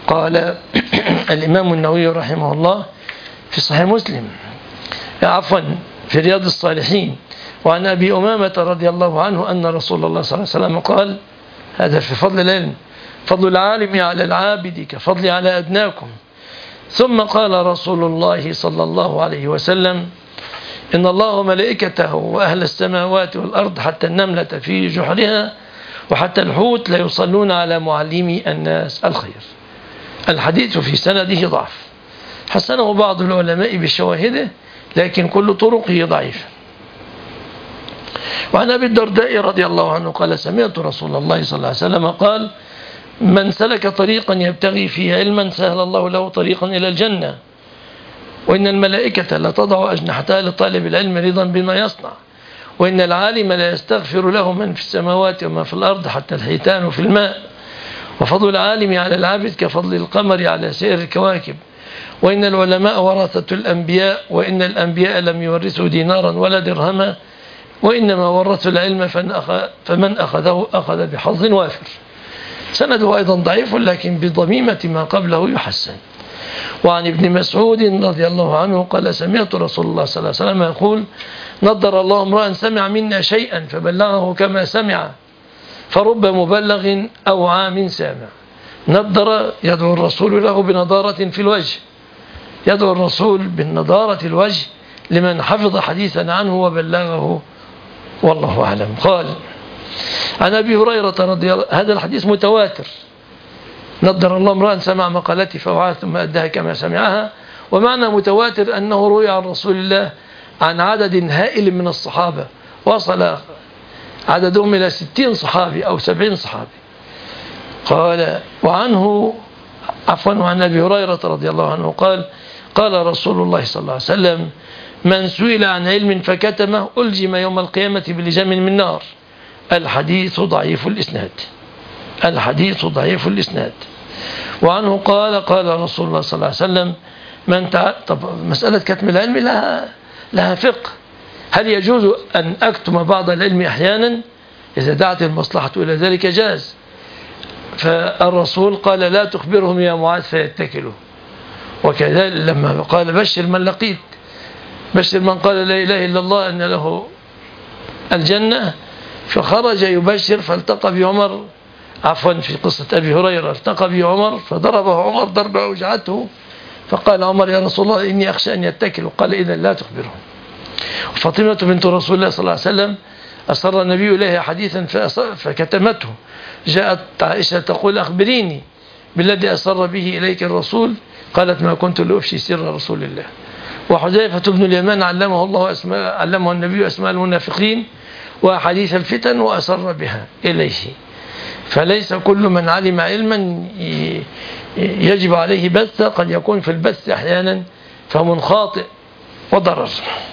قال الإمام النووي رحمه الله في صحيح مسلم، عفوا في رياض الصالحين، وعن أبي أمامة رضي الله عنه أن رسول الله صلى الله عليه وسلم قال، هذا في فضل العلم، فضل العالم على العابد كفضل على أدناكم. ثم قال رسول الله صلى الله عليه وسلم: إن الله وملائكته وأهل السماوات والأرض حتى النملة في جحرها وحتى الحوت لا يصلون على معلمي الناس الخير. الحديث في سنده ضعف، حسنه بعض العلماء بشواهده، لكن كل طرقه ضعيفة. وعن أبي الدرداء رضي الله عنه قال: سمعت رسول الله صلى الله عليه وسلم قال: من سلك طريقا يبتغي فيه علما سهل الله له طريقا إلى الجنة، وإن الملائكة لتضع أجنحتها لطالب العلم رضا بما يصنع، وإن العالم لا يستغفر له من في السماوات وما في الأرض حتى الحيتان في الماء، وفضل العالم على العابد كفضل القمر على سائر الكواكب، وإن العلماء ورثة الأنبياء، وإن الأنبياء لم يورثوا دينارا ولا درهما، وإنما ورثوا العلم فمن أخذه أخذ بحظ وافر. سنده أيضا ضعيف، لكن بضميمة ما قبله يحسن. وعن ابن مسعود رضي الله عنه قال: سمعت رسول الله صلى الله عليه وسلم يقول: نضر الله امرأ سمع منا شيئا فبلغه كما سمع، فرب مبلغ أوعى من سامع. نضر يدعو الرسول له بنضارة في الوجه، يدعو الرسول بالنضارة الوجه لمن حفظ حديثا عنه وبلغه، والله أعلم. قال عن أبي هريرة رضي الله، هذا الحديث متواتر: نضر الله امرأ سمع مقالتي فوعاها ثم أداها كما سمعها. ومعنى متواتر أنه روي عن رسول الله عن عدد هائل من الصحابة، وصل عددهم إلى 60 صحابي أو 70 صحابي. قال وعنه وعن أبي هريرة رضي الله عنه قال: قال رسول الله صلى الله عليه وسلم: من سئل عن علم فكتمه ألجم يوم القيامة بلجام من نار. الحديث ضعيف الإسناد، الحديث ضعيف الإسناد. وعنه قال: قال رسول الله صلى الله عليه وسلم: طب مسألة كتم العلم لها فقه. هل يجوز أن أكتم بعض العلم أحيانا؟ إذا دعت المصلحة إلى ذلك جاز. فالرسول قال: لا تخبرهم يا معاذ فيتكلوا. وكذلك لما قال: بشر من لقيت، بشر من قال لا إله إلا الله أن له الجنة، فخرج يبشر فالتقى بعمر، عفوا في قصة أبي هريرة، التقى بعمر فضربه عمر ضربة أوجعته، فقال عمر: يا رسول الله إني أخشى أن يتكلوا. قال: إذا لا تخبرهم. فاطمة بنت رسول الله صلى الله عليه وسلم أسر النبي إليها حديثا فكتمته. جاءت عائشة تقول: أخبريني بالذي أسر به إليك الرسول. قالت: ما كنت لأفشي سر رسول الله. وحذيفة بن اليمان علمه النبي أسماء المنافقين وحديث الفتن وأسر بها إليه. فليس كل من علم علما يجب عليه بث، قد يكون في البث أحيانا فهم خاطئ وضرر.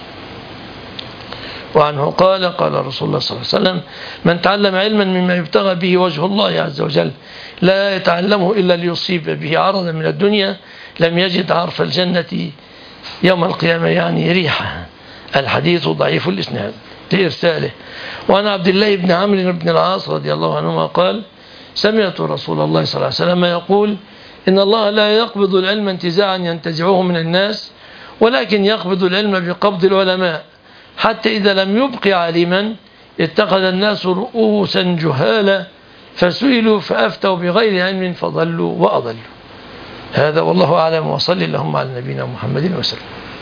وعنه قال: قال رسول الله صلى الله عليه وسلم: من تعلم علما مما يبتغى به وجه الله عز وجل لا يتعلمه إلا ليصيب به عرضا من الدنيا لم يجد عرف الجنة يوم القيامة، يعني ريحها. الحديث ضعيف الإسناد لإرساله. وعن عبد الله بن عمرو بن العاص رضي الله عنهما قال: سمعت رسول الله صلى الله عليه وسلم يقول: إن الله لا يقبض العلم انتزاعا ينتزعه من الناس، ولكن يقبض العلم بقبض العلماء، حتى إذا لم يبق عالما اتخذ الناس رؤوسا جهالا فسئلوا فأفتوا بغير علم فضلوا وأضلوا. هذا والله أعلم، وصلي اللهم على نبينا محمد وسلم.